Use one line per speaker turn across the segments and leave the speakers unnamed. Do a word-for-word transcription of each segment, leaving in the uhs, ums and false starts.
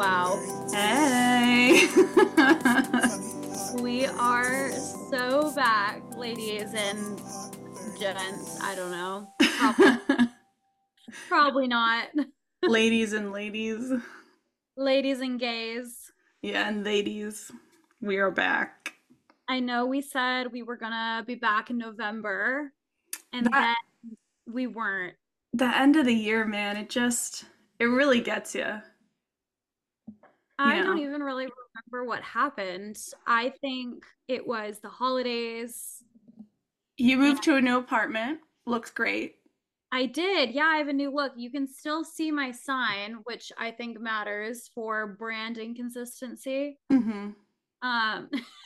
Wow.
Hey!
We are so back, ladies and gents. I don't know. Probably, probably not.
Ladies and ladies.
Ladies and gays.
Yeah, and ladies. We are back.
I know we said we were gonna be back in November, and
That
then we weren't.
the end of the year, man, it just it really gets you. You
I don't
know.
even really remember what happened. I think it was the holidays.
You
And
moved to a new apartment. Looks great.
I did. Yeah, I have a new look. You can still see my sign, which I think matters for branding consistency.
Mm-hmm.
Um,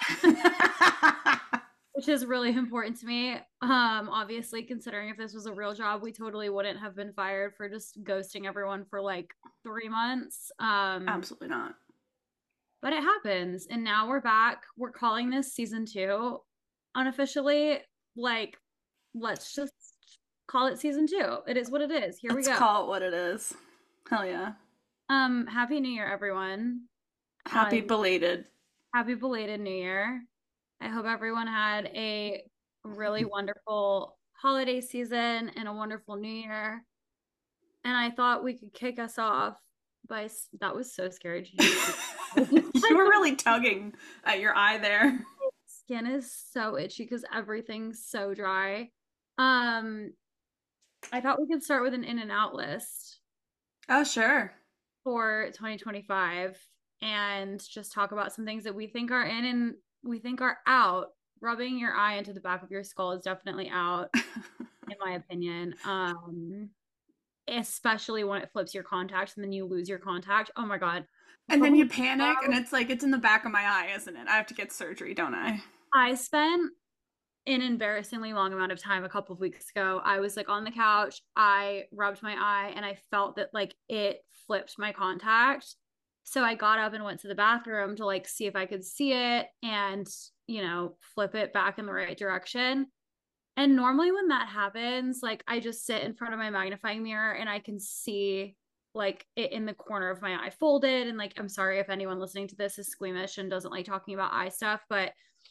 which is really important to me. Um, obviously, considering if this was a real job, we totally wouldn't have been fired for just ghosting everyone for like three months. Um,
Absolutely not.
but it happens, and now we're back. We're calling this season two unofficially. Like, let's just call it season two. It is what it is. Here we
Let's
go.
call it what it is. Hell yeah.
Um, happy New Year, everyone.
Happy
Um,
belated.
happy belated New Year. I hope everyone had a really wonderful holiday season and a wonderful New Year. And I thought we could kick us off by that was so scary. Did you just
You were really tugging at your eye there.
skin is so itchy because everything's so dry. Um, I thought we could start with an in and out list
Oh, sure.
for twenty twenty-five and just talk about some things that we think are in and we think are out. Rubbing your eye into the back of your skull is definitely out, in my opinion. Um, especially when it flips your contact and then you lose your contact. Oh my God.
And then you panic and it's like, it's in the back of my eye, isn't it? I have to get surgery, don't I?
I spent an embarrassingly long amount of time a couple of weeks ago. I was like on the couch, I rubbed my eye and I felt that like it flipped my contact. So I got up and went to the bathroom to like see if I could see it and, you know, flip it back in the right direction. And normally when that happens, like I just sit in front of my magnifying mirror and I can see like it in the corner of my eye folded. And like, I'm sorry if anyone listening to this is squeamish and doesn't like talking about eye stuff, but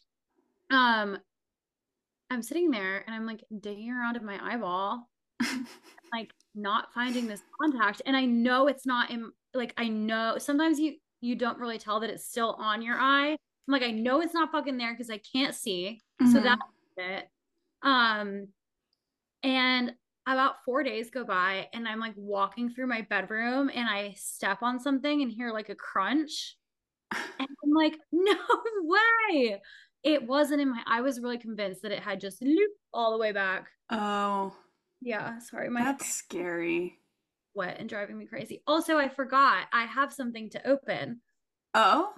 um I'm sitting there and I'm like digging around in my eyeball, like not finding this contact. And I know it's not in like I know sometimes you you don't really tell that it's still on your eye. I'm like, I know it's not fucking there because I can't see. So
Mm-hmm.
that's it. Um, and about four days go by and I'm like walking through my bedroom and I step on something and hear like a crunch. And I'm like, no way. It wasn't in my, I was really convinced that it had just looped all the way back.
Oh,
Yeah, sorry, my
that's scary.
wet and driving me crazy. Also, I forgot I have something to open.
Oh?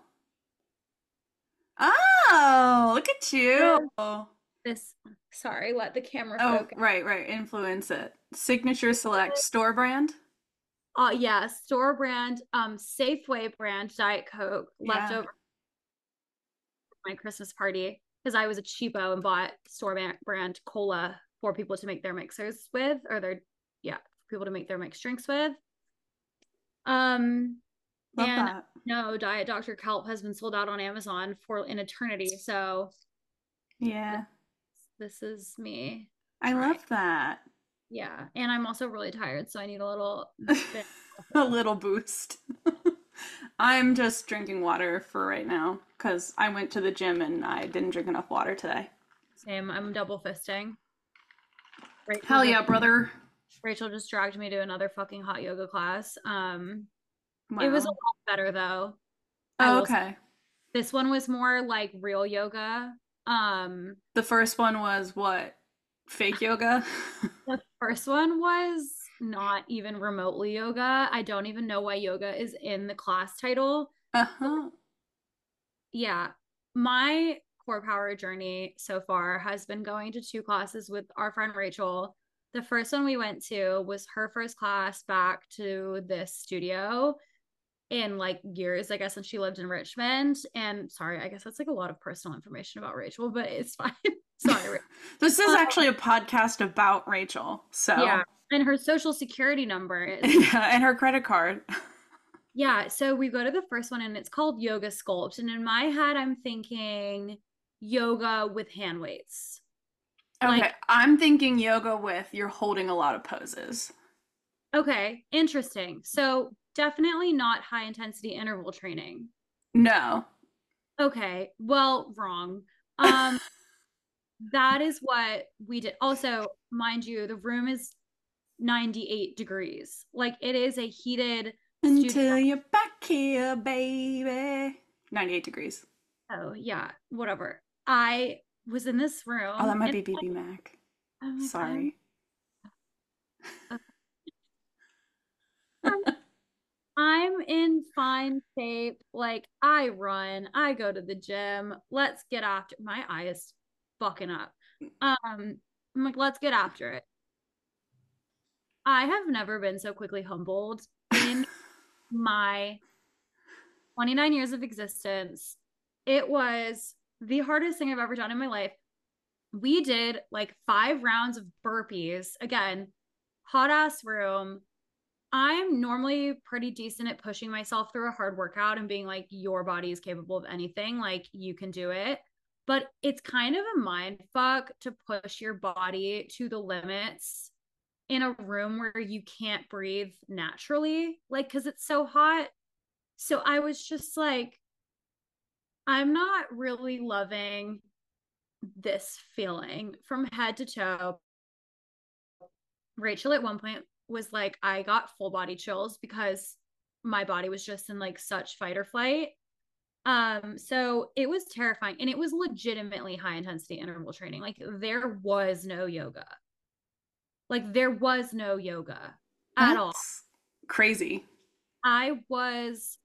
Oh, look at you. Oh,
This, sorry, let the camera
oh,
focus.
right, right. Influence it. Signature Select store brand.
Uh, yeah, store brand, um, Safeway brand Diet Coke left
Yeah.
over my Christmas party because I was a cheapo and bought store brand cola for people to make their mixers with, or their yeah, people to make their mixed drinks with. Um,
Love
and
that.
no, Diet Doctor Kelp has been sold out on Amazon for an eternity. So
Yeah.
this is me.
I
trying.
love that.
Yeah, and I'm also really tired, so I need a little bit.
A little boost. I'm just drinking water for right now because I went to the gym and I didn't drink enough water today.
Same. I'm double fisting. Rachel
Hell
just,
yeah, brother.
Rachel just dragged me to another fucking hot yoga class. Um,
Wow.
it was a lot better though. I
Oh,
will say.
okay.
This one was more like real yoga. Um,
The first one was what? Fake yoga?
the first one was not even remotely yoga. I don't even know why yoga is in the class title.
Uh-huh.
Yeah, my core power journey so far has been going to two classes with our friend Rachel. The first one we went to was her first class back to this studio in like years, I guess, since she lived in Richmond. And sorry, I guess that's like a lot of personal information about Rachel, but it's fine. Sorry, Rachel.
This is
Um,
actually a podcast about Rachel. So
yeah, and her social security number is
yeah, and her credit card.
Yeah, so we go to the first one and it's called Yoga Sculpt. And in my head, I'm thinking yoga with hand weights.
Okay,
Like,
I'm thinking yoga with you're holding a lot of poses.
okay, interesting. So definitely not high intensity interval training.
No.
Okay, well, wrong. Um, that is what we did. Also, mind you, the room is ninety-eight degrees. Like it is a heated studio.
Until you're back here, baby. ninety-eight degrees.
Oh, yeah, whatever. I was in this
Oh, that
room
might
and
be B B Mac.
I'm, I'm,
Sorry.
I'm I'm in fine shape. Like I run, I go to the gym. Let's get after my eye is fucking up. Um, I'm like, let's get after it. I have never been so quickly humbled in my twenty-nine years of existence. It was the hardest thing I've ever done in my life. We did like five rounds of burpees. Again, hot ass room. I'm normally pretty decent at pushing myself through a hard workout and being like, your body is capable of anything. Like, you can do it. But it's kind of a mind fuck to push your body to the limits in a room where you can't breathe naturally, like, because it's so hot. So I was just like, I'm not really loving this feeling from head to toe. Rachel at one point was like, I got full body chills because my body was just in like such fight or flight. Um, so it was terrifying and it was legitimately high intensity interval training. Like there was no yoga. Like there was no yoga at all.
That's crazy.
I was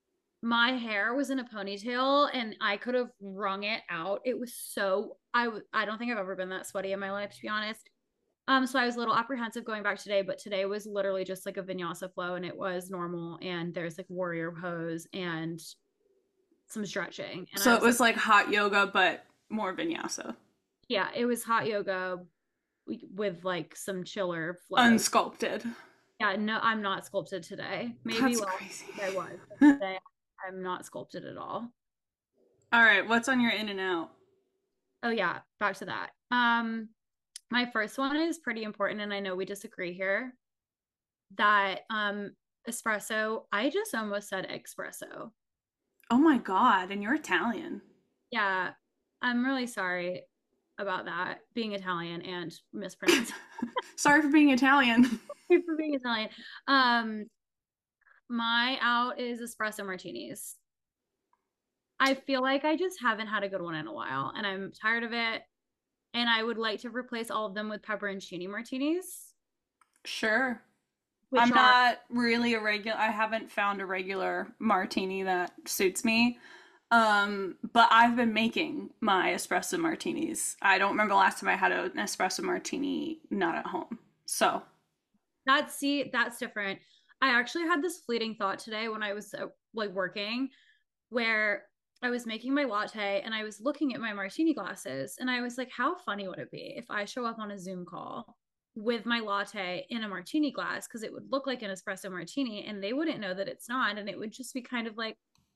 my hair was in a ponytail and I could have wrung it out. It was so I w- I don't think I've ever been that sweaty in my life to be honest. Um, so I was a little apprehensive going back today, but today was literally just like a vinyasa flow and it was normal. And there's like warrior pose and some stretching. And
So
I
it
was like,
was like hot yoga, but more vinyasa.
yeah, it was hot yoga with like some chiller flows.
Unsculpted.
Yeah, no, I'm not sculpted today. Maybe
That's
last
crazy.
week I was, but today I'm not sculpted at all.
All right, what's on your in and out?
Oh yeah, back to that. Um, my first one is pretty important, and I know we disagree here. That um espresso, I just almost said espresso.
Oh my God, and you're Italian.
Yeah, I'm really sorry about that, being Italian and mispronouncing
Sorry for being Italian.
for being Italian. Um, my out is espresso martinis. I feel like I just haven't had a good one in a while, and I'm tired of it. And I would like to replace all of them with pepperoncini martinis,
Sure.
which
I'm
are
not really a regular, I haven't found a regular martini that suits me. Um, but I've been making my espresso martinis. I don't remember the last time I had an espresso martini not at home. So,
that's see that's different. I actually had this fleeting thought today when I was uh, like working, where I was making my latte and I was looking at my martini glasses and I was like, how funny would it be if I show up on a Zoom call with my latte in a martini glass? Because it would look like an espresso martini and they wouldn't know that it's not. And it would just be kind of like,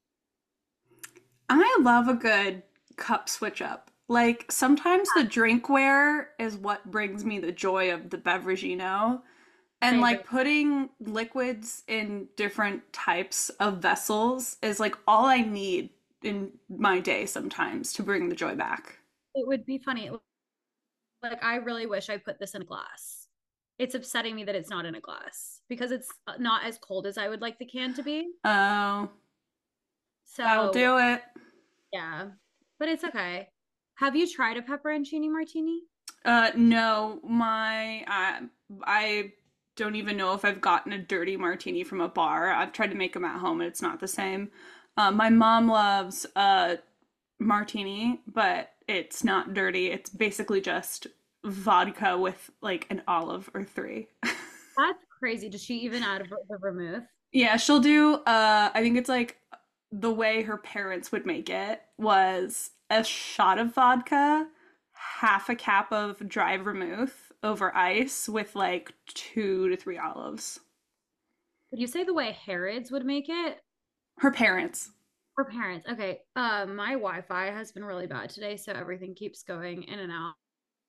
I love a good cup switch up. Like sometimes the drinkware is what brings me the joy of the beverage, you know?
I
And
agree.
like putting liquids in different types of vessels is like all I need in my day sometimes to bring the joy back.
It would be funny. Like, I really wish I put this in a glass. It's upsetting me that it's not in a glass because it's uh, not as cold as I would like the can to be.
Oh, that'll
So,
do it.
yeah, but it's okay. Have you tried a pepperoncini martini?
Uh, no, my I I don't even know if I've gotten a dirty martini from a bar. I've tried to make them at home and it's not the same. Uh, my mom loves uh martini, but it's not dirty. It's basically just vodka with like an olive or three.
That's crazy. Does she even add the vermouth?
Yeah, she'll do uh I think it's like the way her parents would make it was a shot of vodka, half a cap of dry vermouth over ice with like two to three olives.
Would you say the way Harrods would make it?
Her parents.
Or parents? Okay. Uh, my Wi-Fi has been really bad today, so everything keeps going in and out.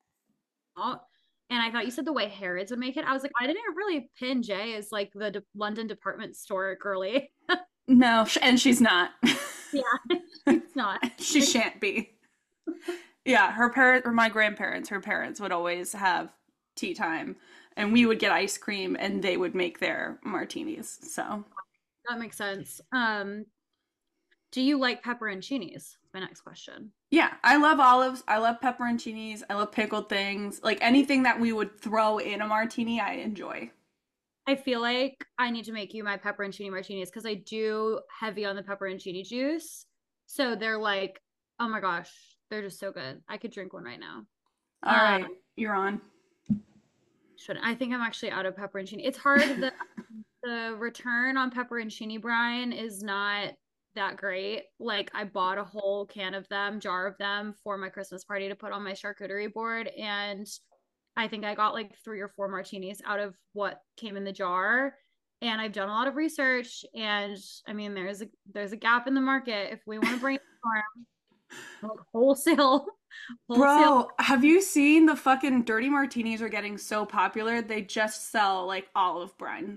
And I thought you said the way Harrods would make it. I was like, I didn't really pin Jay as like the de- London department store girly.
No, and she's not.
Yeah, she's not.
She shan't be. Yeah, her parents or my grandparents, her parents would always have tea time and we would get ice cream and they would make their martinis. So,
That makes sense. Um, do you like pepperoncinis? That's my next question.
yeah, I love olives. I love pepperoncinis. I love pickled things. Like anything that we would throw in a martini, I enjoy.
I feel like I need to make you my pepperoncini martinis because I do heavy on the pepperoncini juice. So they're like, oh my gosh, they're just so good. I could drink one right now.
All right,
Um,
you're on.
shouldn't I think I'm actually out of pepperoncini. It's hard. The the return on pepperoncini brine is not that great. Like I bought a whole can of them, jar of them for my Christmas party to put on my charcuterie board, and I think I got like three or four martinis out of what came in the jar. And I've done a lot of research, and I mean, there's a there's a gap in the market if we want to brainstorm like wholesale, wholesale.
Bro, have you seen the fucking dirty martinis are getting so popular? They just sell like olive brine.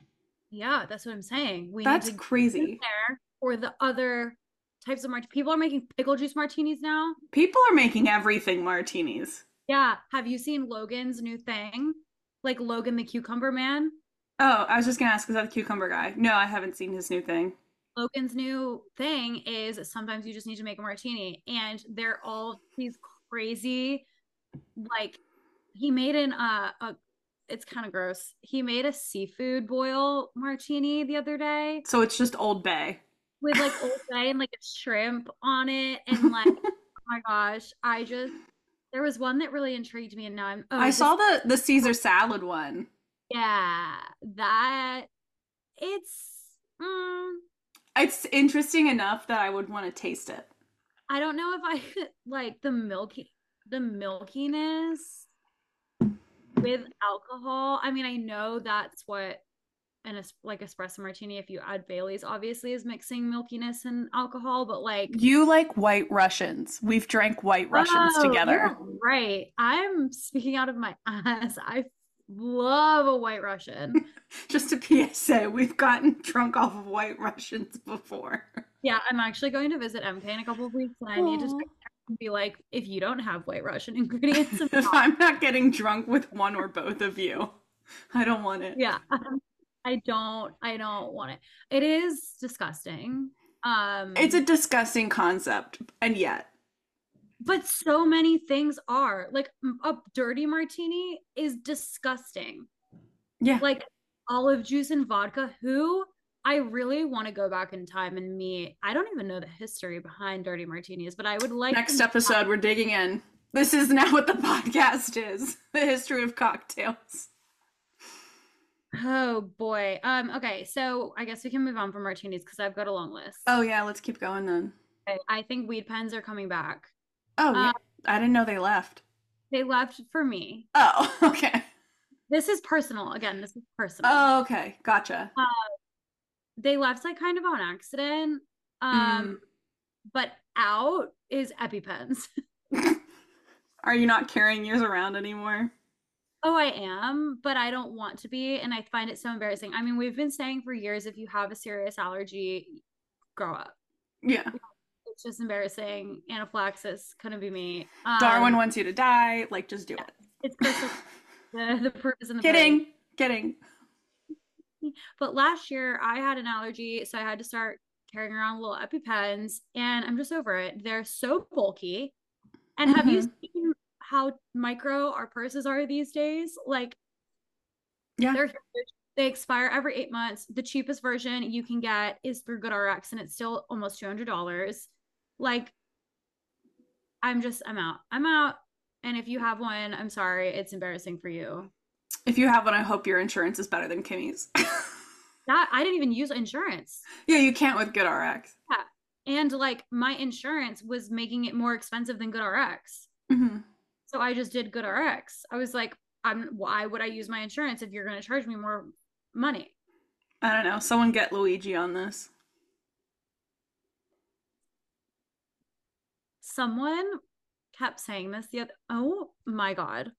Yeah, that's what I'm saying. We need
That's
to get in
crazy.
there for the other types of martinis. People are making pickle juice martinis now.
People are making everything martinis.
Yeah. Have you seen Logan's new thing? Like Logan the Cucumber Man?
Oh, I was just gonna ask, is that the cucumber guy? No, I haven't seen his new thing.
Logan's new thing is sometimes you just need to make a martini, and they're all these crazy, like he made an uh a it's kind of gross. He made a seafood boil martini the other day
So it's just Old Bay.
with like Old Bay and like a shrimp on it, and like oh my gosh, I just there was one that really intrigued me, and now I'm
I
oh this
saw the the Caesar salad one.
yeah that it's mm,
It's interesting enough that I would want to taste it.
I don't know if I could like the milky the milkiness with alcohol. I mean, I know that's what an es- like espresso martini, if you add Bailey's, obviously is mixing milkiness and alcohol, but like,
You like White Russians. We've drank White Russians
oh,
together.
you're right. I'm speaking out of my ass. I love a White Russian.
Just a P S A, we've gotten drunk off of White Russians before.
Yeah, I'm actually going to visit M K in a couple of weeks, and I need to
Aw.
text her and be like, if you don't have White Russian ingredients, I'm
If
not.
I'm not getting drunk with one or both of you, I don't want it.
Yeah, I don't. I don't want it. It is disgusting.
It's a
Um,
disgusting concept, and yet.
but so many things are like a dirty martini is disgusting.
Yeah.
Like olive juice and vodka. Who I really want to go back in time and meet. I don't even know the history behind dirty martinis, but I would like to
Next
meet that.
episode, we're digging in. This is now what the podcast is, the history of cocktails.
Oh boy. Um. Okay. So I guess we can move on from martinis because I've got a long list.
Oh, yeah, let's keep going then.
Okay, I think weed pens are coming back.
Oh, yeah.
Um,
I didn't know they left.
they left for me.
Oh, okay.
This is personal. Again, this is personal.
Oh, okay. Gotcha.
Uh, they left like kind of on accident. Um,
Mm.
but out is EpiPens.
Are you not carrying yours around anymore?
Oh, I am, but I don't want to be, and I find it so embarrassing. I mean, we've been saying for years if you have a serious allergy, grow up.
Yeah.
It's just embarrassing. Anaphylaxis couldn't be me.
Darwin
Um,
wants you to die. Like, just do
yeah,
it.
it's crystal. The, the proof is in the
Kidding. Kidding.
pudding. But last year I had an allergy, so I had to start carrying around little EpiPens, and I'm just over it. They're so bulky. And have you
Hmm.
seen how micro our purses are these days? Like
Yeah.
they're huge. They expire every eight months. The cheapest version you can get is through GoodRx, and it's still almost two hundred dollars. Like I'm just, I'm out. I'm out. And if you have one, I'm sorry. It's embarrassing for you.
If you have one, I hope your insurance is better than Kimmy's.
That I didn't even use insurance.
Yeah, you can't with GoodRx.
Yeah. And like my insurance was making it more expensive than GoodRx.
Hmm.
So I just did GoodRx. I was like, I'm why would I use my insurance if you're going to charge me more money?
I don't know. Someone get Luigi on this.
Someone kept saying this the other, oh my God.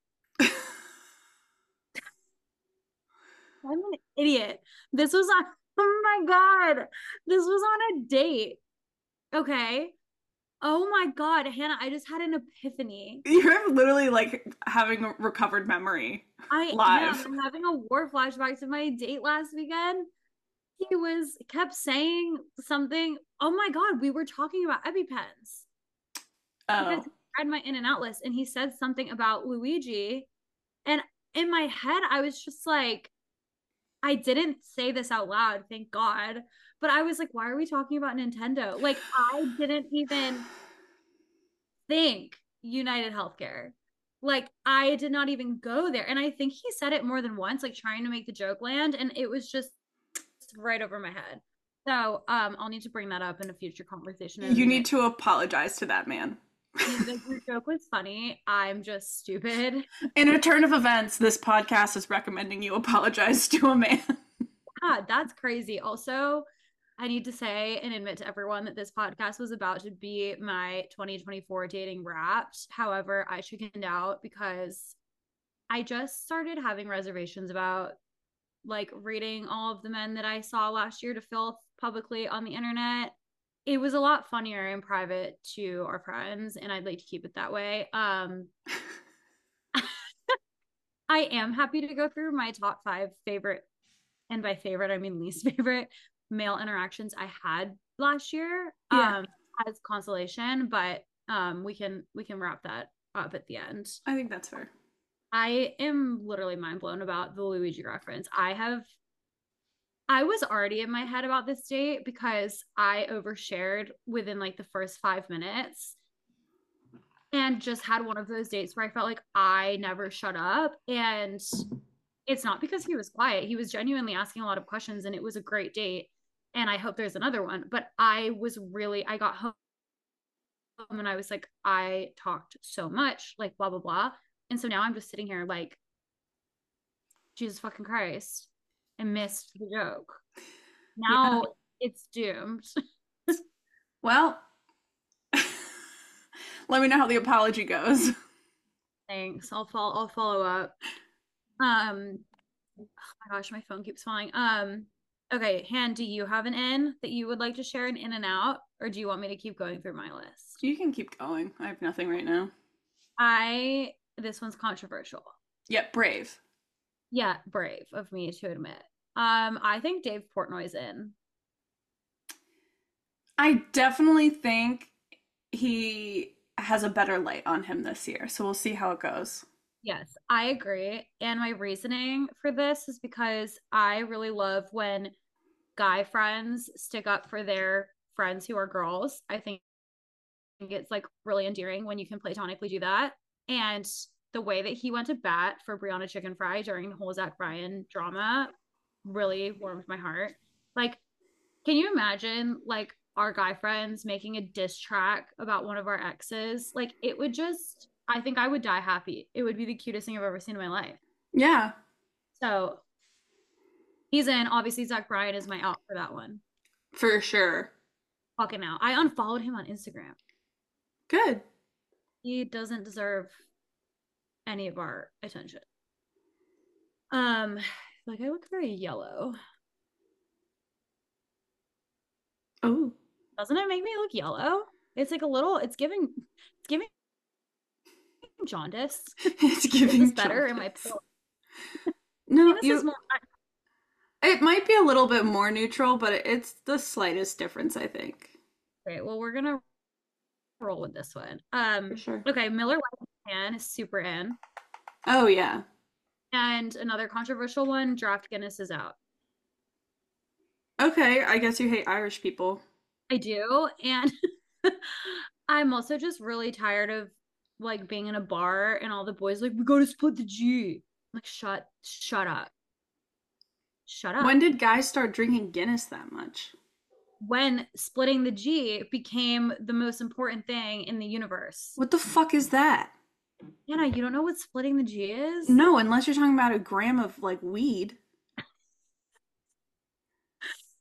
I'm an idiot. This was on, oh my God. This was on a date. Okay. Oh my God, Hannah, I just had an epiphany.
You're literally like having a recovered memory
I am.
live.
I'm having a war flashback to my date last weekend. He was kept saying something. Oh my God, we were talking about EpiPens because
Oh.
he read my in and out list and he said something about Luigi. And in my head, I was just like, I didn't say this out loud, thank God. But I was like, why are we talking about Nintendo? Like, I didn't even think United Healthcare. Like, I did not even go there. And I think he said it more than once, like trying to make the joke land. And it was just right over my head. So um, I'll need to bring that up in a future conversation. In
You
a
need
minute.
to apologize to that man.
The joke was funny. I'm just stupid.
In a turn of events, this podcast is recommending you apologize to a man.
God, that's crazy. Also, I need to say and admit to everyone that this podcast was about to be my twenty twenty-four dating wrapped. However, I chickened out because I just started having reservations about like reading all of the men that I saw last year to filth publicly on the internet. It was a lot funnier in private to our friends, and I'd like to keep it that way. Um, I am happy to go through my top five favorite, and by favorite I mean least favorite male interactions I had last year.
Yeah.
Um, as consolation, but um, we can we can wrap that up at the end.
I think that's fair.
I am literally mind blown about the Luigi reference. I have I was already in my head about this date because I overshared within like the first five minutes and just had one of those dates where I felt like I never shut up. And it's not because he was quiet. He was genuinely asking a lot of questions and it was a great date. And I hope there's another one. But I was really, I got home and I was like, I talked so much, like blah, blah, blah. And so now I'm just sitting here like, Jesus fucking Christ. I missed the joke. Now yeah. It's doomed.
Well, let me know how the apology goes.
Thanks. I'll follow. I'll follow up. Um. Oh my gosh, my phone keeps falling. Um. Okay, Han, do you have an in that you would like to share an in and out, or do you want me to keep going through my list?
You can keep going. I have nothing right now.
I. This one's controversial.
Yep, brave.
Yeah, brave of me to admit. Um, I think Dave Portnoy's in.
I definitely think he has a better light on him this year, so we'll see how it goes.
Yes, I agree. And my reasoning for this is because I really love when guy friends stick up for their friends who are girls. I think it's like really endearing when you can platonically do that. And the way that he went to bat for Brianna Chicken Fry during the whole Zach Bryan drama really warmed my heart. Like, can you imagine like our guy friends making a diss track about one of our exes? Like, it would just, I think I would die happy. It would be the cutest thing I've ever seen in my life.
Yeah.
So he's in. Obviously, Zach Bryan is my out for that one.
For sure.
Fucking out. I unfollowed him on Instagram.
Good.
He doesn't deserve any of our attention. Um, like I look very yellow.
Oh.
Doesn't it make me look yellow? It's like a little, it's giving, it's giving jaundice.
It's giving
Is this better in my pill?
No, you, more, it might be a little bit more neutral, but it's the slightest difference, I think.
Okay, well, we're gonna roll with this one. Um,
For sure.
Okay, Miller Lite is super in.
Oh, yeah.
And another controversial one, Draft Guinness is out.
Okay, I guess you hate Irish people.
I do, and I'm also just really tired of like being in a bar and all the boys like, we gotta split the G. I'm like, shut, shut up. Shut up.
When did guys start drinking Guinness that much?
When splitting the G became the most important thing in the universe.
What the fuck is that?
Anna, you don't know what splitting the G is?
No, unless you're talking about a gram of like weed.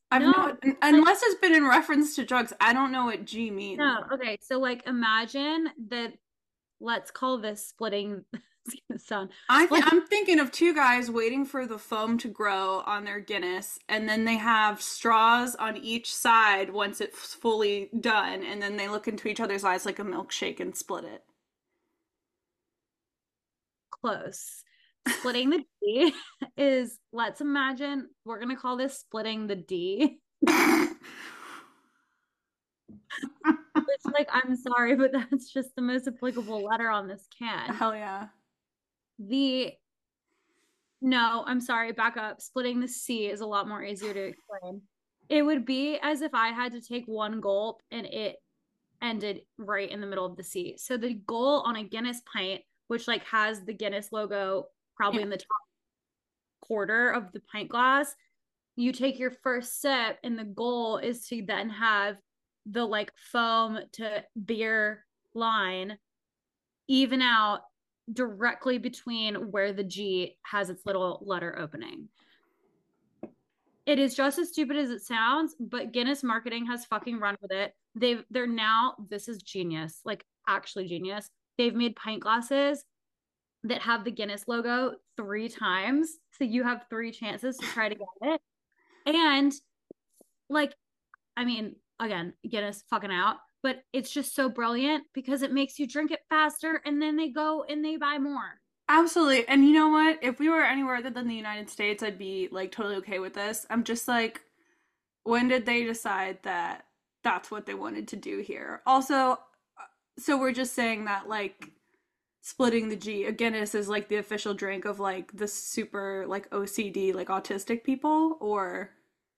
I've
No,
no, unless it's been in reference to drugs, I don't know what G means.
no. Okay, so like imagine that. Let's call this splitting. It's gonna sound
I th-
split.
I'm thinking of two guys waiting for the foam to grow on their Guinness, and then they have straws on each side once it's fully done, and then they look into each other's eyes like a milkshake and split it.
Close. Splitting the D is, let's imagine we're gonna call this splitting the D. Which, like, I'm sorry, but that's just the most applicable letter on this can.
Hell yeah.
The No, I'm sorry, back up. Splitting the C is a lot more easier to explain. It would be as if I had to take one gulp and it ended right in the middle of the C. So the goal on a Guinness pint, which like has the Guinness logo probably
Yeah.
in the top quarter of the pint glass, you take your first sip and the goal is to then have the like foam to beer line even out directly between where the G has its little letter opening. It is just as stupid as it sounds, but Guinness marketing has fucking run with it. They've they're now, this is genius, like actually genius. They've made pint glasses that have the Guinness logo three times. So you have three chances to try to get it. And like, I mean, again, Guinness fucking out, but it's just so brilliant because it makes you drink it faster and then they go and they buy more.
Absolutely. And you know what? If we were anywhere other than the United States, I'd be like totally okay with this. I'm just like, when did they decide that that's what they wanted to do here? Also, uh, so we're just saying that like splitting the G, a Guinness is like the official drink of like the super like O C D, like autistic people, or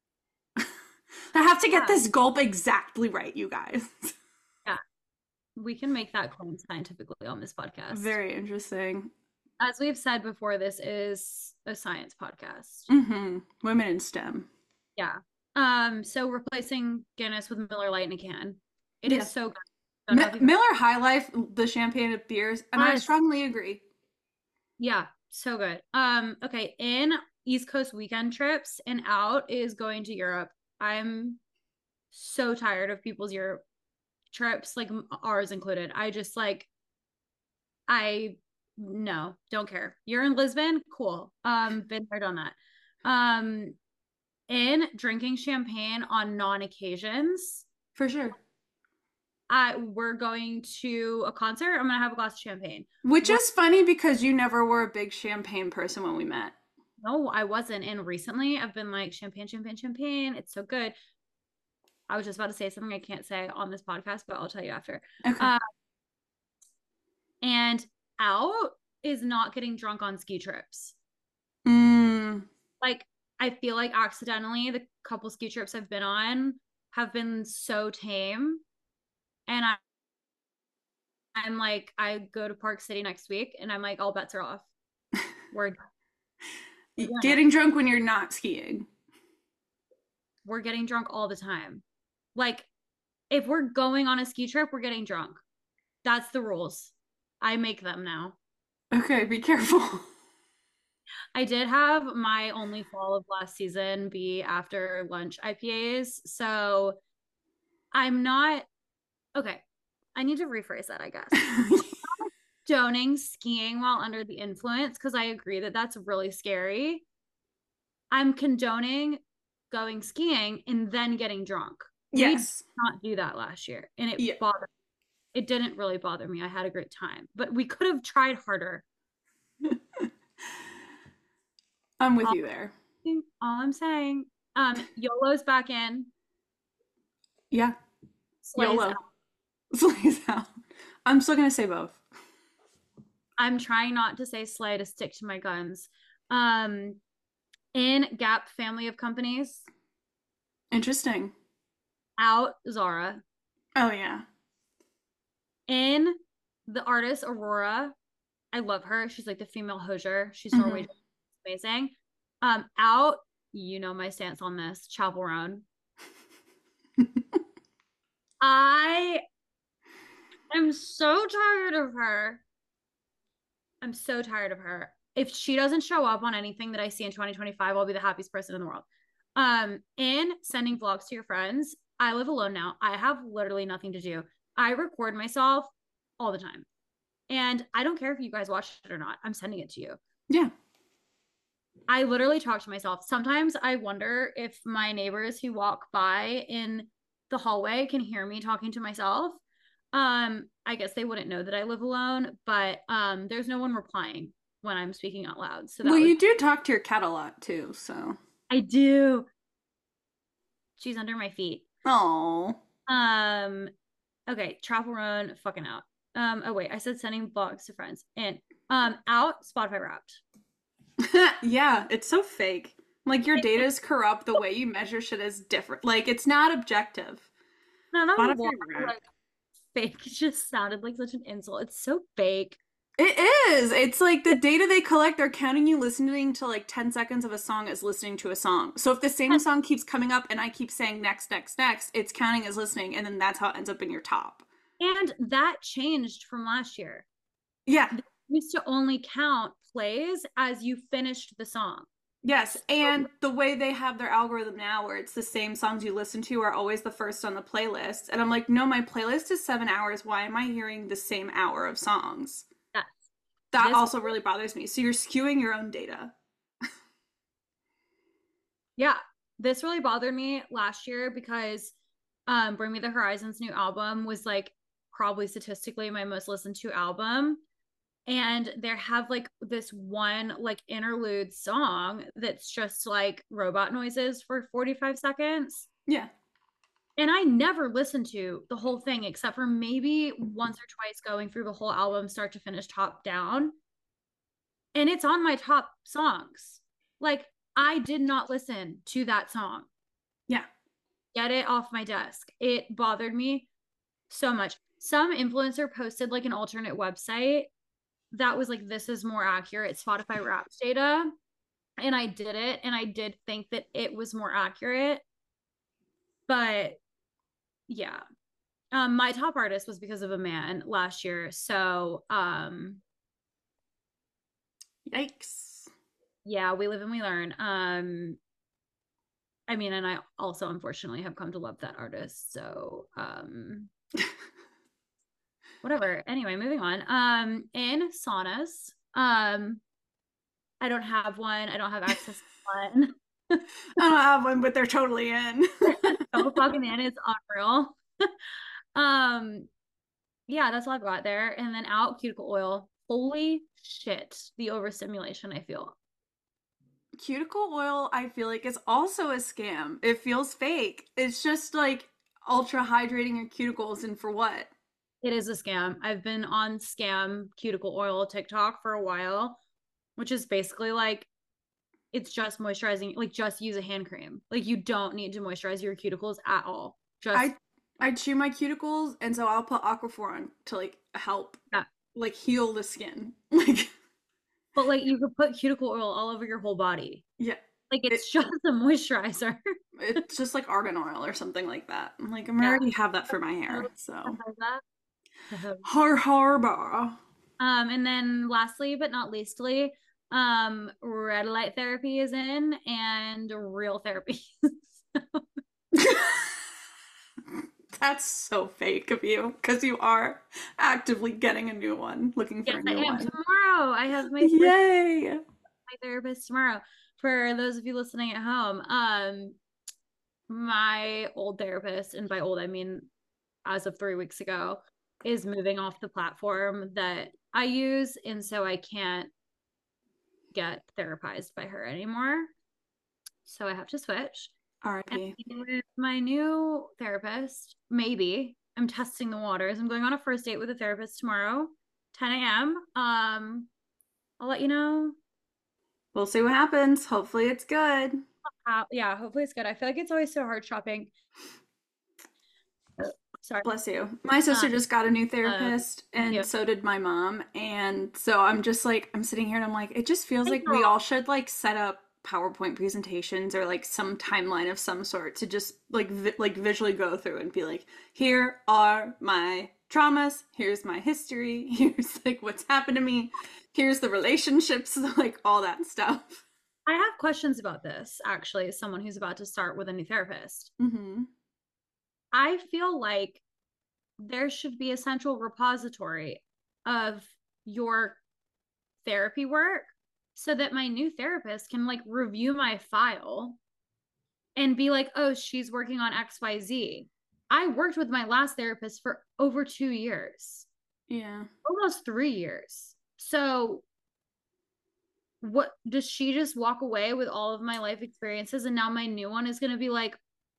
I have to get
Yeah.
this gulp exactly right, you guys.
Yeah. We can make that claim scientifically on this podcast.
Very interesting.
As we've said before, this is a science podcast.
Mm-hmm. Women in STEM.
Yeah. Um, so replacing Guinness with Miller Lite in a can. It
Yeah.
is so good. Don't know if
Mi-
you've-
Miller High Life, the champagne of beers, and I
Yes.
strongly agree.
Yeah, so good. Um, okay, in East Coast weekend trips and out is going to Europe. I'm so tired of people's Europe trips, like m- ours included. I just like I no, don't care. You're in Lisbon, cool. Um, been there, done that. Um, in drinking champagne on non-occasions.
For sure.
I we're going to a concert. I'm gonna have a glass of champagne.
Which
We're,
is funny because you never were a big champagne person when we met.
no, I wasn't. And recently, I've been like champagne, champagne, champagne. It's so good. I was just about to say something I can't say on this podcast, but I'll tell you after.
Okay.
Uh, and out is not getting drunk on ski trips.
Mm.
Like I feel like accidentally the couple ski trips I've been on have been so tame, and I I'm like, I go to Park City next week and I'm like, all bets are off. We're, we're
Getting drunk when you're not skiing.
We're getting drunk all the time. Like, if we're going on a ski trip, we're getting drunk. That's the rules. I make them now.
Okay, be careful.
I did have my only fall of last season be after lunch I P As. So I'm not, okay. I need to rephrase that, I guess. Condoning skiing while under the influence because I agree that that's really scary. I'm condoning going skiing and then getting drunk.
Yes.
We did not do that last year, and it
Yeah.
bothered. It didn't really bother me. I had a great time, but we could have tried harder.
I'm with
all,
you there.
All I'm saying, um, YOLO's back in.
Yeah.
Slays
YOLO.
out.
Slays out. I'm still gonna say both.
I'm trying not to say slay to stick to my guns. Um, in Gap family of companies,
Interesting.
out Zara.
Oh yeah.
In the artist Aurora, I love her. She's like the female Hozier. She's
Mhm.
Norwegian. Amazing. Um, out, you know my stance on this. Chappell Roan. I am so tired of her. I'm so tired of her. If she doesn't show up on anything that I see in twenty twenty-five, I'll be the happiest person in the world. Um, and sending vlogs to your friends. I live alone now. I have literally nothing to do. I record myself all the time. And I don't care if you guys watch it or not. I'm sending it to you.
Yeah.
I literally talk to myself. Sometimes I wonder if my neighbors who walk by in the hallway can hear me talking to myself. Um, I guess they wouldn't know that I live alone, but um, there's no one replying when I'm speaking out loud. So
Well,
that was
you do talk to your cat a lot too, so.
I do. She's under my feet.
Oh.
Um, okay, travel run, fucking out. Um, oh wait, I said sending vlogs to friends and um out Spotify Wrapped.
Yeah, it's so fake. Like your
It,
data is corrupt, the way you measure shit is different. Like it's not objective.
none of the
Spotify
wall
Wrapped.
like fake just sounded like such an insult. It's so fake.
It is. It's like the data they collect, they're counting you listening to like ten seconds of a song as listening to a song. So if the same song keeps coming up and I keep saying next, next, next, it's counting as listening, and then that's how it ends up in your top.
And that changed from last year.
Yeah.
They used to only count plays as you finished the song.
Yes, and the way they have their algorithm now, where it's the same songs you listen to are always the first on the playlist. And I'm like, no, my playlist is seven hours. Why am I hearing the same hour of songs?
Yes.
That
This,
also really bothers me. So you're skewing your own data.
yeah, this really bothered me last year because um Bring Me the Horizon's new album was like probably statistically my most listened to album. And they have like this one like interlude song that's just like robot noises for forty-five seconds.
Yeah.
And I never listened to the whole thing except for maybe once or twice going through the whole album start to finish top down. And it's on my top songs. Like I did not listen to that song.
Yeah.
Get it off my desk. It bothered me so much. Some influencer posted like an alternate website that was like, this is more accurate Spotify Wrapped data. And I did it. And I did think that it was more accurate. But yeah. Um, my top artist was Because of a Man last year. So um
Yikes.
yeah, we live and we learn. Um I mean, and I also unfortunately have come to love that artist. So um whatever. Anyway, moving on. Um in saunas. Um I don't have one. I don't have access to one.
I don't have one, but they're totally in.
So fucking in, it's unreal. um, yeah, that's all I've got there. And then out cuticle oil. Holy shit, the overstimulation I feel.
Cuticle oil, I feel like, is also a scam. It feels fake. It's just like ultra hydrating your cuticles, and for what?
It is a scam. I've been on scam cuticle oil TikTok for a while, which is basically like it's just moisturizing, like just use a hand cream. Like you don't need to moisturize your cuticles at all. Just
I I chew my cuticles, and so I'll put Aquaphor on to like help,
yeah.
like heal the skin. Like,
But like you could put cuticle oil all over your whole body.
yeah,
Like
it,
it's just a moisturizer.
it's just like argan oil or something like that. I'm like, I
Yeah.
already have that for my hair, so
um,
har harbor.
and then lastly but not leastly, um, red light therapy is in and real therapy.
That's so fake of you, because you are actively getting a new one, looking for
Yes,
a
I
new
am
one.
tomorrow. I have my
Yay!
my therapist tomorrow. For those of you listening at home, um, my old therapist, and by old I mean as of three weeks ago, is moving off the platform that I use, and so I can't get therapized by her anymore. So I have to switch. And
R I P.
with my new therapist, maybe I'm testing the waters. I'm going on a first date with a therapist tomorrow, ten a.m. Um, I'll let you know.
We'll see what happens. Hopefully it's good.
How, yeah, hopefully it's good. I feel like it's always so hard shopping. Sorry.
Bless you. My sister
Um,
just got a new
uh,
therapist, and
yeah.
so did my mom. And so I'm just like, I'm sitting here and I'm like, it just feels
Thank
like
you.
we all should like set up PowerPoint presentations or like some timeline of some sort to just like vi- like visually go through and be like, here are my traumas, here's my history, here's like what's happened to me, here's the relationships, like all that stuff.
I have questions about this actually, as someone who's about to start with a new therapist.
Mm-hmm.
I feel like there should be a central repository of your therapy work so that my new therapist can like review my file and be like, oh, she's working on X Y Z. I worked with my last therapist for over two years,
Yeah.
almost three years. So, what does she just walk away with all of my life experiences? And now my new one is going to be like,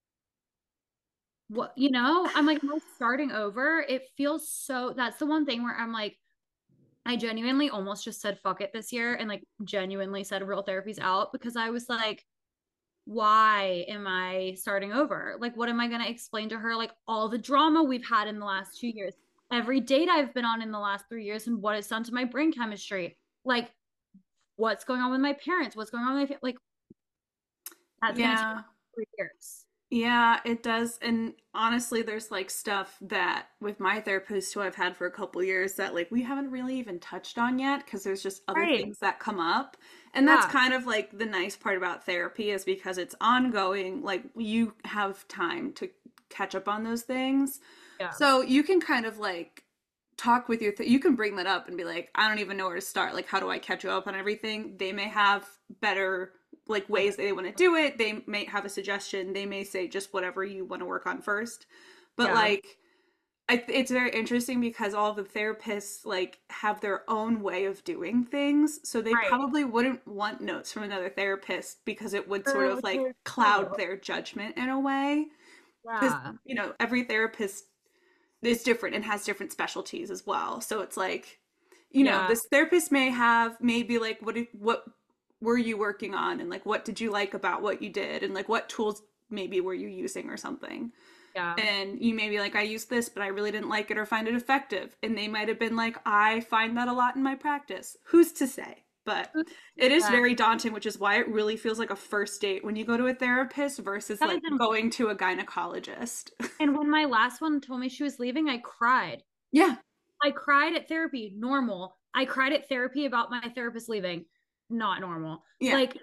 what, you know, I'm like, am I starting over? It feels so, that's the one thing where I'm like, I genuinely almost just said fuck it this year and like genuinely said real therapy's out because I was like, why am I starting over? Like, what am I going to explain to her? Like, all the drama we've had in the last two years, every date I've been on in the last three years, and what it's done to my brain chemistry. Like, what's going on with my parents? What's going on with my, like, that's going to take
Yeah.
three years.
Yeah, it does. And honestly, there's like stuff that with my therapist who I've had for a couple years that like we haven't really even touched on yet because there's just other
Right.
things that come up. And that's
Yeah.
kind of like the nice part about therapy is because it's ongoing, like you have time to catch up on those things.
Yeah.
So you can kind of like talk with your th- you can bring that up and be like, I don't even know where to start. Like, how do I catch you up on everything? They may have better like ways that they want to do it. They may have a suggestion. They may say just whatever you want to work on first. But
Yeah.
like I, it's very interesting because all the therapists like have their own way of doing things, so they
Right.
probably wouldn't want notes from another therapist because it would sort
Or
of
with
like
your
cloud
style.
their judgment in a way. Because
Yeah.
you know every therapist is different and has different specialties as well. So it's like, you know,
Yeah.
this therapist may have maybe like what what were you working on and like what did you like about what you did and like what tools maybe were you using or something.
Yeah.
And you may be like, I used this, but I really didn't like it or find it effective. And they might have been like, I find that a lot in my practice. Who's to say? But it is
Yeah.
very daunting, which is why it really feels like a first date when you go to a therapist versus
That
like
is important.
going to a gynecologist.
And when my last one told me she was leaving, I cried.
Yeah.
I cried at therapy, normal. I cried at therapy about my therapist leaving, not normal.
Yeah.
Like,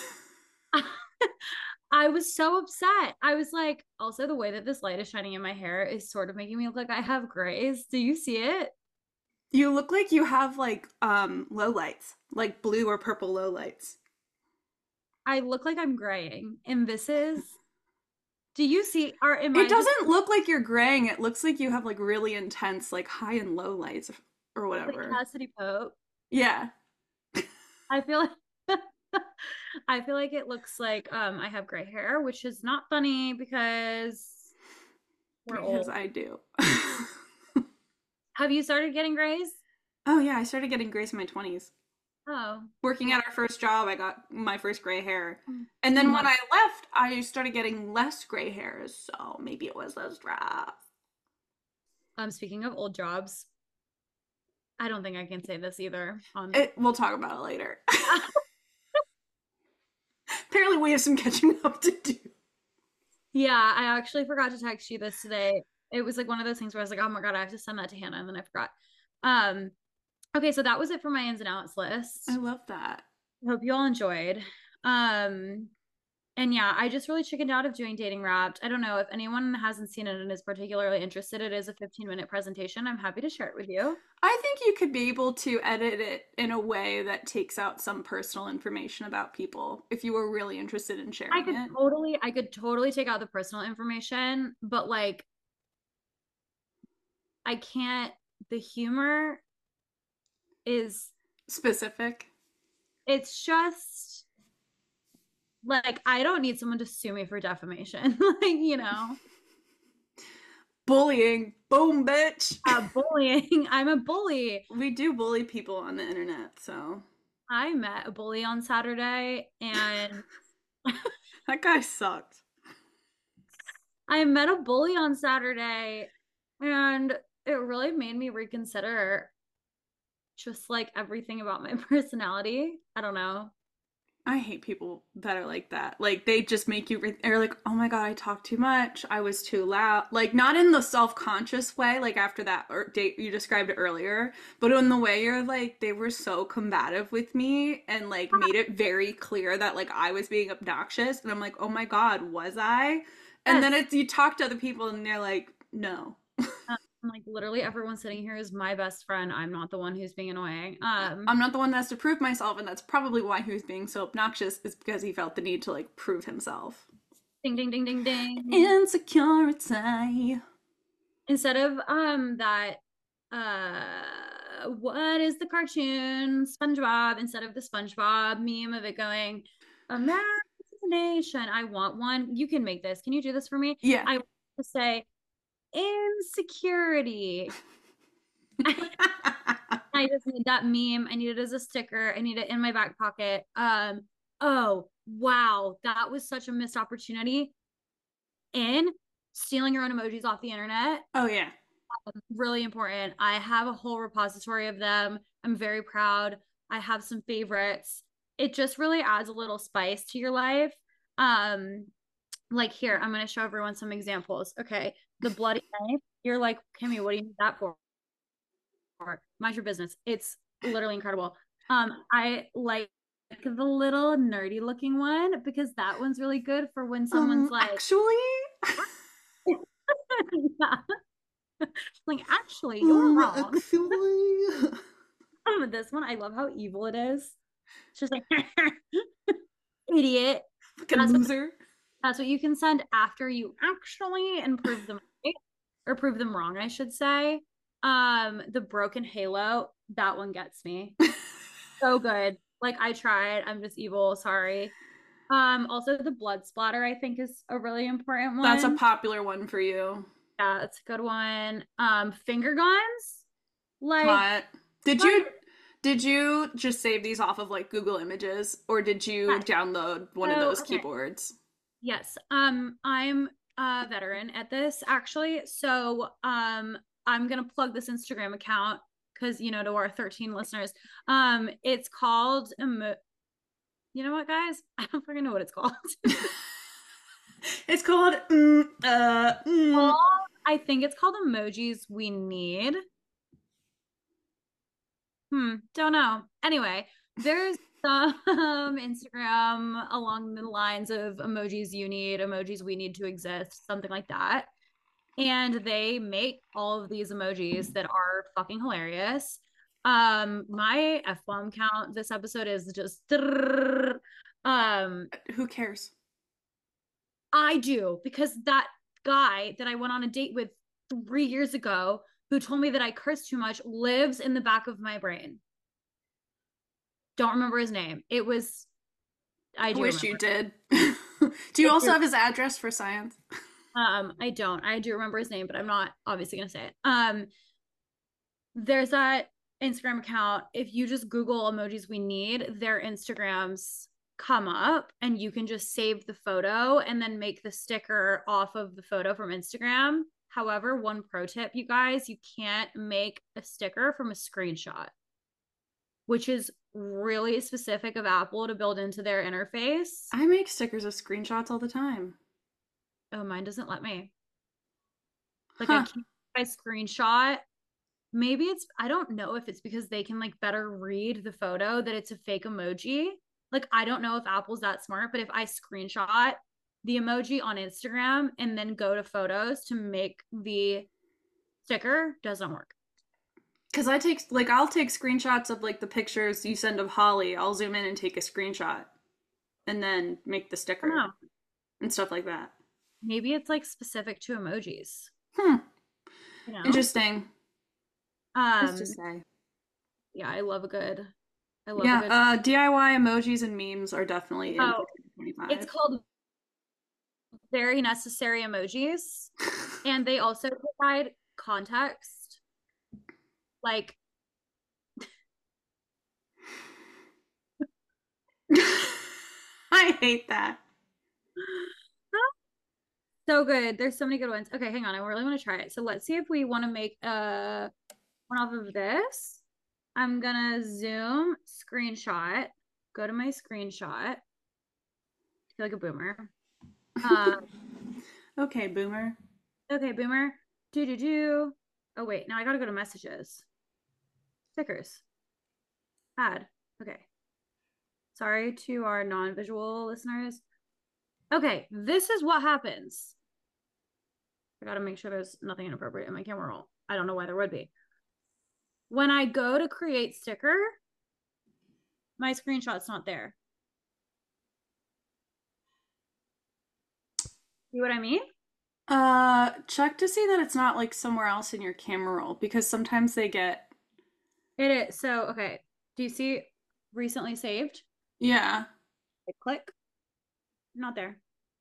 I was so upset. I was like, also, the way that this light is shining in my hair is sort of making me look like I have grays. Do you see it?
You look like you have like um low lights, like blue or purple low lights.
I look like I'm graying. And this is, do you see, or am
It
I just
doesn't look like you're graying. It looks like you have like really intense like high and low lights or
like
whatever.
Cassidy Pope?
Yeah.
I feel like I feel like it looks like um I have gray hair, which is not funny because we're
Because
old.
I do.
Have you started getting grays?
Oh yeah, I started getting grays in my twenties.
Oh,
Working
well,
at our first job, I got my first gray hair.
mm,
And then when
my
I left, I started getting less gray hairs, so maybe it was those drops.
um speaking of old jobs, I don't think I can say this either. Um
It, we'll talk about it later. Apparently, we have some catching up to do.
yeah, I actually forgot to text you this today. It was like one of those things where I was like, oh my God, I have to send that to Hannah, and then I forgot. Um, okay, so that was it for my ins and outs
I
list.
love that.
Hope you all enjoyed. Um, And yeah, I just really chickened out of doing Dating Wrapped. I don't know if anyone hasn't seen it and is particularly interested. It is a fifteen minute presentation. I'm happy to share it with you.
I think you could be able to edit it in a way that takes out some personal information about people if you were really interested in
I
sharing
could
it.
totally, I could totally take out the personal information, but like, I can't, the humor is,
Specific.
it's just like, I don't need someone to sue me for defamation. Like, you know,
Bullying. Boom, bitch.
uh, bullying. I'm a bully.
We do bully people on the internet, so.
I met a bully on Saturday and
That guy sucked.
I met a bully on Saturday and it really made me reconsider just like everything about my personality. I don't know.
I hate people that are like that. Like they just make you re- they're like, "Oh my God, I talked too much. I was too loud." Like not in the self-conscious way like after that er- date you described earlier, but in the way you're like they were so combative with me and like made it very clear that like I was being obnoxious and I'm like, "Oh my God, was I?" And then
Yes.
it's you talk to other people and they're like, "No."
Um, like literally everyone sitting here is my best friend. I'm not the one who's being annoying. Um,
I'm not the one that has to prove myself, and that's probably why he was being so obnoxious, is because he felt the need to like prove himself.
ding ding ding ding ding.
Insecurity.
Instead of um that uh what is the cartoon SpongeBob, instead of the SpongeBob meme of it going imagination, I want one. You can make this. Can you do this for me?
Yeah.
I want to say insecurity. I just need that meme. I need it as a sticker. I need it in my back pocket. Um, oh wow, that was such a missed opportunity in stealing your own emojis off the internet.
Oh yeah.
Really important. I have a whole repository of them. I'm very proud. I have some favorites. It just really adds a little spice to your life. Um, like here, I'm gonna show everyone some examples. Okay, the bloody knife. You're like, Kimmy, what do you need that for? Mind your business. It's literally incredible. Um, I like the little nerdy looking one because that one's really good for when someone's
Um,
like,
actually,
yeah. Like, actually, you're
um,
wrong.
actually,
Um, this one, I love how evil it is. It's just like, idiot.
fucking
That's what
loser.
that's what you can send after you actually and prove them right or prove them wrong, I should say. Um, the broken halo, that one gets me. So good. Like I tried. I'm just evil. Sorry. Um, also the blood splatter, I think, is a really important
That's a
one.
popular one for you.
Yeah, it's a good one. Um, finger guns. Like
Hot. Did
what?
you did you just save these off of like Google Images or did you
Yes.
download one of
So
those
okay.
keyboards?
Yes. Um, I'm a veteran at this actually. So um I'm gonna plug this Instagram account because you know, to our thirteen listeners. Um, it's called emo- you know what, guys? I don't fucking know what it's called.
It's called mm, uh mm.
I think it's called Emojis We Need. Hmm, don't know. Anyway, there's some Instagram along the lines of emojis you need, emojis we need to exist, something like that. And they make all of these emojis that are fucking hilarious. Um, my F bomb count this episode is just um
Who cares?
I do because that guy that I went on a date with three years ago who told me that I curse too much lives in the back of my brain. Don't remember his name. It was, I
I
do
wish you
remember.
did. Do you
It
also
was,
have his address for science?
um, I don't. I do remember his name, but I'm not obviously gonna say it. Um, there's that Instagram account. If you just Google emojis we need, their Instagrams come up and you can just save the photo and then make the sticker off of the photo from Instagram. However, one pro tip, you guys, you can't make a sticker from a screenshot, which is really specific of Apple to build into their interface.
I make stickers of screenshots all the time.
Oh, mine doesn't let me. Like I
Huh.
can't I screenshot. Maybe it's I don't know if it's because they can like better read the photo that it's a fake emoji. Like I don't know if Apple's that smart, but if I screenshot the emoji on Instagram and then go to photos to make the sticker, doesn't work.
Cause I take like I'll take screenshots of like the pictures you send of Holly. I'll zoom in and take a screenshot and then make the
I don't
sticker
know.
and stuff like that.
Maybe it's like specific to emojis,
Hmm.
you know?
Interesting. Just to
Um,
say.
yeah, I love a good I love a
Yeah,
good
uh D I Y emojis and memes are definitely in for
oh, it's
twenty twenty-five.
called very necessary emojis. And they also provide context. Like,
I hate that.
so good. There's so many good ones. Okay, hang on. I really want to try it. So let's see if we want to make uh one off of this. I'm gonna zoom screenshot. go to my screenshot. I feel like a boomer. Uh,
Okay, boomer.
okay, boomer. Do do do. Oh wait, now I gotta go to messages. Stickers. Add. Okay. Sorry to our non-visual listeners. Okay, this is what happens. I gotta make sure there's nothing inappropriate in my camera roll. I don't know why there would be. When I go to create sticker, my screenshot's not there. See what I mean?
Uh, check to see that it's not like somewhere else in your camera roll because sometimes they get.
It is. So, okay. Do you see recently saved?
Yeah.
I click. Not there.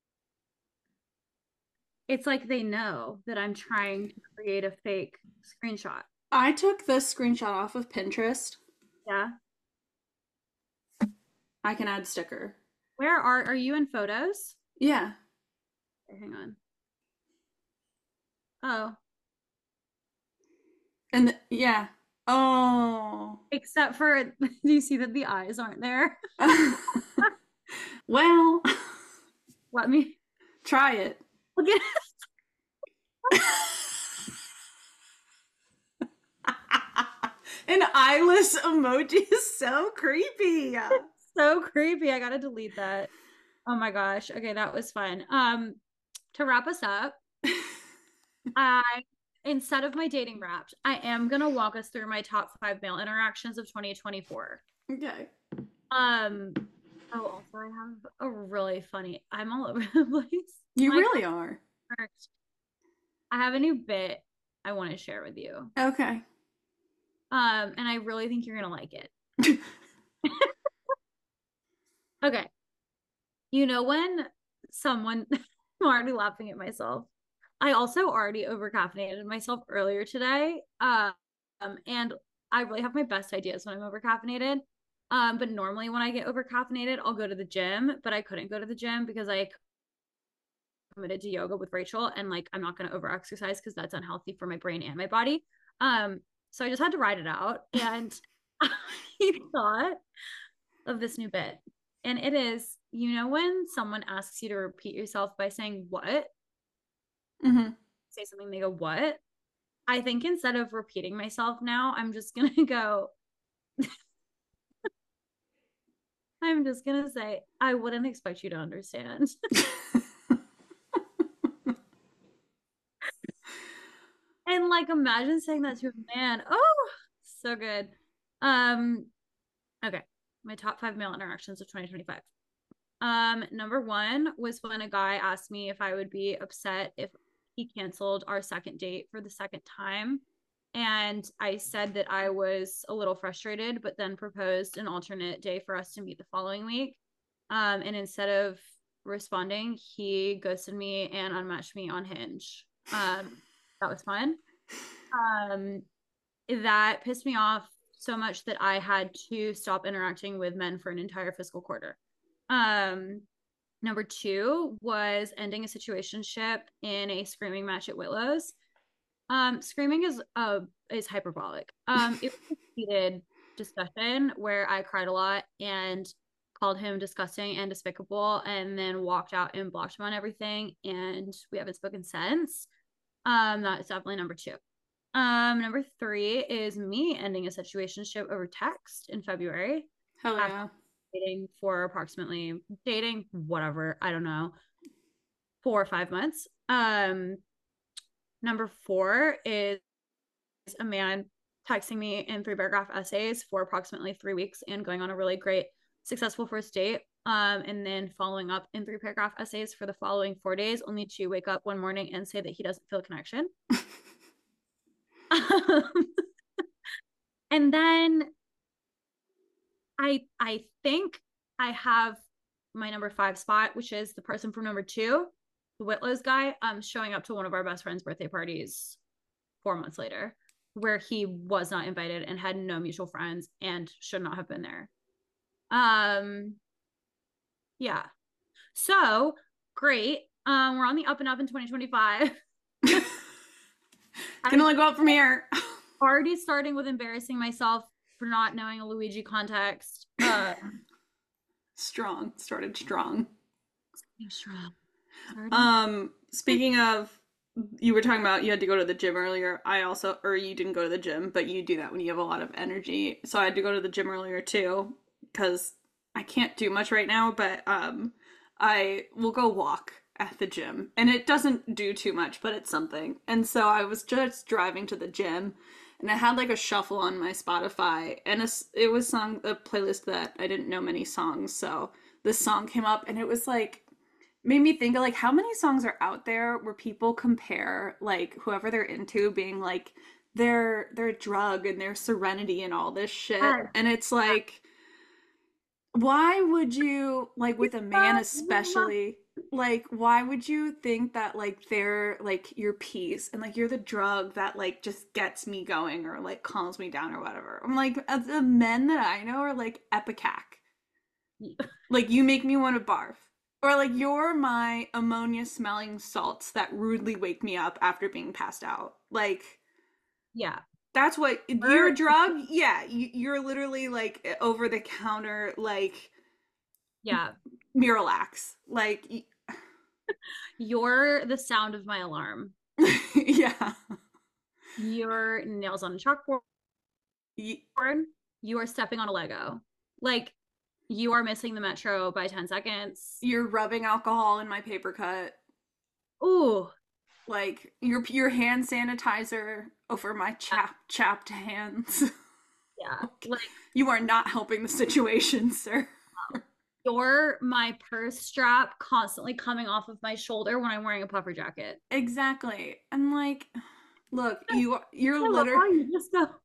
It's like they know that I'm trying to create a fake screenshot.
I took this screenshot off of Pinterest.
Yeah.
I can add sticker.
Where are are you in photos?
Yeah.
Okay, hang on. Oh.
And th- yeah. Oh.
Except for do you see that the eyes aren't there?
Well,
Let me
try it.
look at
An eyeless emoji is so creepy.
so creepy. I gotta delete that. Oh my gosh. Okay, that was fun. Um, to wrap us up, I instead of my dating wrapped, I am gonna walk us through my top five male interactions of twenty twenty-four.
Okay.
Um, oh, also I have a really funny. I'm all over the place.
You
My
really are.
first, I have a new bit I want to share with you.
Okay.
Um, and I really think you're gonna like it. Okay. You know when someone I'm already laughing at myself. I also already over caffeinated myself earlier today. Um, and I really have my best ideas when I'm over caffeinated. Um, but normally when I get over caffeinated, I'll go to the gym, but I couldn't go to the gym because I committed to yoga with Rachel and like I'm not going to over exercise because that's unhealthy for my brain and my body. Um, so I just had to ride it out and I thought of this new bit. And it is, you know, when someone asks you to repeat yourself by saying what,
Mm-hmm.
say something, they go, what? I think instead of repeating myself now, I'm just going to go, I'm just going to say, I wouldn't expect you to understand. And like, imagine saying that to a man. Oh, so good. Um, okay. My top five male interactions of twenty twenty-five. Um, number one was when a guy asked me if I would be upset if he canceled our second date for the second time. And I said that I was a little frustrated, but then proposed an alternate day for us to meet the following week. Um, and instead of responding, he ghosted me and unmatched me on Hinge. Um, that was fun. Um, that pissed me off so much that I had to stop interacting with men for an entire fiscal quarter. Um, number two was ending a situationship in a screaming match at Whitlow's. Um, screaming is uh is hyperbolic. Um, it was a heated discussion where I cried a lot and called him disgusting and despicable, and then walked out and blocked him on everything, and we haven't spoken since. Um, that's definitely number two. Um, number three is me ending a situationship over text in February.
Hell yeah.
Dating for approximately dating, whatever, I don't know, four or five months. Um, number four is a man texting me in three paragraph essays for approximately three weeks and going on a really great, successful first date. Um, and then following up in three paragraph essays for the following four days, only to wake up one morning and say that he doesn't feel a connection. um, and then I I think I have my number five spot, which is the person from number two, the Whitlow's guy, um, showing up to one of our best friends' birthday parties four months later, where he was not invited and had no mutual friends and should not have been there. Um, yeah. So great. Um, we're on the up and up in twenty twenty-five.
Can only go up from here.
Already starting with embarrassing myself for not knowing a Luigi context. Uh,
Strong. Started strong.
Starting strong. Starting.
Um, speaking of, you were talking about you had to go to the gym earlier. I also, or you didn't go to the gym, but you do that when you have a lot of energy. So I had to go to the gym earlier too, because I can't do much right now, but um, I will go walk at the gym. And it doesn't do too much, but it's something. And so I was just driving to the gym and I had like a shuffle on my Spotify and a, it was song a playlist that I didn't know many songs. So this song came up and it was like made me think of like how many songs are out there where people compare like whoever they're into being like their their drug and their serenity and all this shit.
Yes.
And it's like why would you like with a man especially like why would you think that like they're like your peace and like you're the drug that like just gets me going or like calms me down or whatever. I'm like uh, the men that I know are like epicac. Like you make me want to barf. Or like you're my ammonia smelling salts that rudely wake me up after being passed out. Like
Yeah.
that's what you're a drug. Yeah, you, you're literally like over the counter like
Yeah.
Miralax. Like
You're the sound of my alarm.
yeah.
Your nails on a chalkboard. You are stepping on a Lego. Like you are missing the metro by ten seconds.
You're rubbing alcohol in my paper cut.
Ooh.
Like your your hand sanitizer over my chap chapped hands.
Yeah. Like
you are not helping the situation, sir.
You're my purse strap constantly coming off of my shoulder when I'm wearing a puffer jacket.
Exactly. And like, look, you you're literally
you just go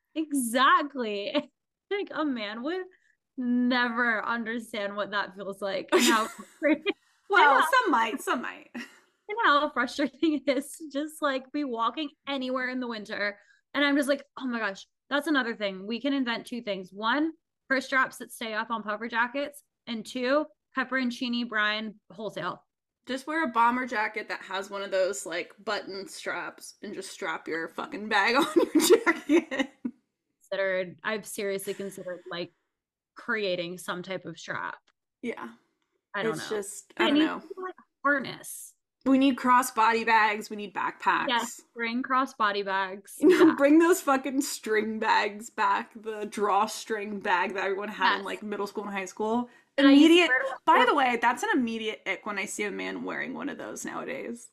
exactly. Like a man would never understand what that feels like. And how
well, and how, some might, some might.
And how frustrating it is to just like be walking anywhere in the winter. And I'm just like, oh my gosh, that's another thing. We can invent two things. One, purse straps that stay up on puffer jackets. And two, pepperoncini brine wholesale.
Just wear a bomber jacket that has one of those like button straps and just strap your fucking bag on your jacket.
Considered, I've seriously considered like creating some type of strap.
Yeah.
I don't
it's
know.
Just I don't know.
Like harness.
We need crossbody bags. We need backpacks.
Yes, bring crossbody bags.
You know, bring those fucking string bags back. The drawstring bag that everyone had yes. in like middle school and high school. Immediate. By the way, that's an immediate ick when I see a man wearing one of those nowadays.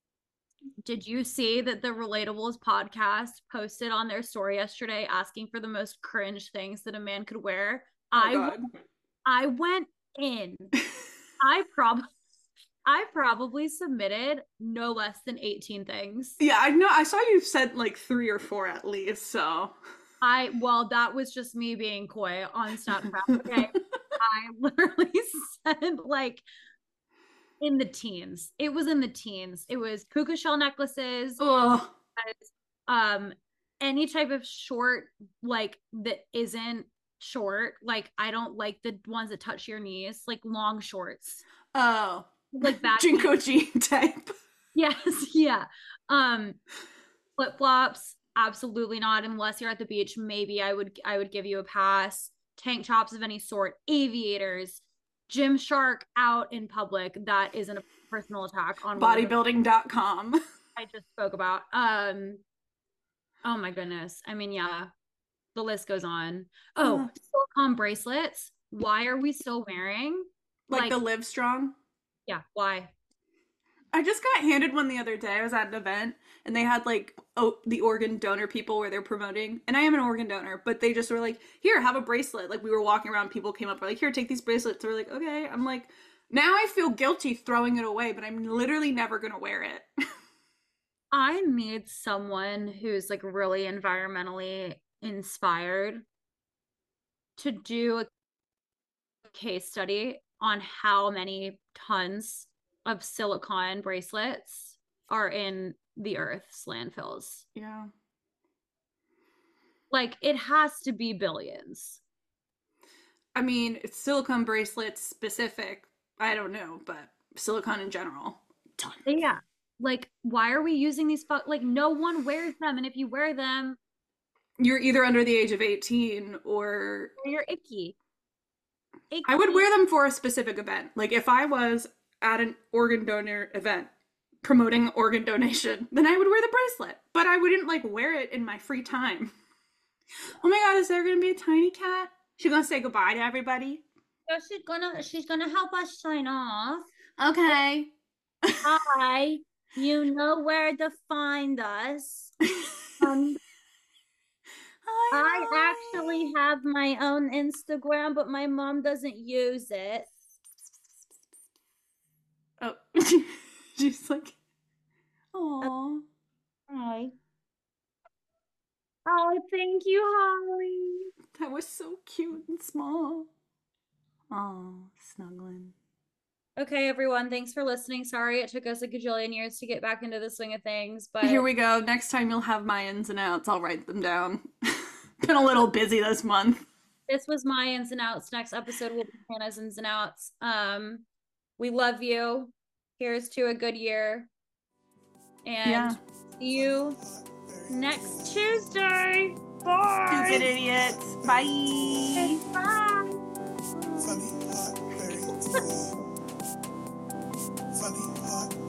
Did you see that the Relatables podcast posted on their story yesterday asking for the most cringe things that a man could wear?
Oh,
I
God.
I went in. I probably I probably submitted no less than eighteen things.
Yeah, I know. I saw you said like three or four at least, so.
I, well, that was just me being coy on Snapchat. Okay. I literally said like in the teens. It was in the teens. It was puka shell necklaces.
Ugh.
Um, any type of short, like that isn't short. Like I don't like the ones that touch your knees, like long shorts.
Oh.
Like that
Jinko jean type.
Yes, yeah. Um flip-flops, absolutely not unless you're at the beach. Maybe I would I would give you a pass. Tank tops of any sort, aviators, Gymshark out in public. That isn't a personal attack on
bodybuilding dot com.
I just spoke about. Um oh my goodness. I mean, yeah. The list goes on. Oh, uh, silicone bracelets. Why are we still wearing
like, like the Live Strong?
Yeah, why?
I just got handed one the other day. I was at an event and they had like oh the organ donor people where they're promoting. And I am an organ donor, but they just were like, here, have a bracelet. Like we were walking around, people came up, were like, here, take these bracelets. We're like, okay. I'm like, now I feel guilty throwing it away, but I'm literally never gonna wear it.
I need someone who's like really environmentally inspired to do a case study on how many tons of silicone bracelets are in the earth's landfills.
Yeah.
Like it has to be billions.
I mean, it's silicone bracelets specific. I don't know, but silicone in general. Tons.
Yeah. Like, why are we using these? Fu- like, no one wears them. And if you wear them,
you're either under the age of eighteen or,
or you're icky. it
I would
can-
wear them for a specific event. Like if I was at an organ donor event promoting organ donation, then I would wear the bracelet. But I wouldn't like wear it in my free time. Oh my god, is there gonna be a tiny cat? She's gonna say goodbye to everybody.
So she's gonna she's gonna help us sign off.
Okay.
Hi, you know where to find us. Um,
Hi,
I
hi.
actually have my own Instagram, but my mom doesn't use it.
Oh, she's like, oh.
Hi. Oh, thank you, Holly.
That was so cute and small. Oh, snuggling.
Okay, everyone, thanks for listening. Sorry it took us a gajillion years to get back into the swing of things, but
Here we go. Next time you'll have my ins and outs. I'll write them down. Been a little busy this month.
This was my ins and outs. Next episode will be Hannah's ins and outs. Um, we love you. Here's to a good year. And
yeah.
see you next Tuesday. Bye.
Stupid idiots. Bye.
Bye.
Funny, hot, very cool. Funny, hot,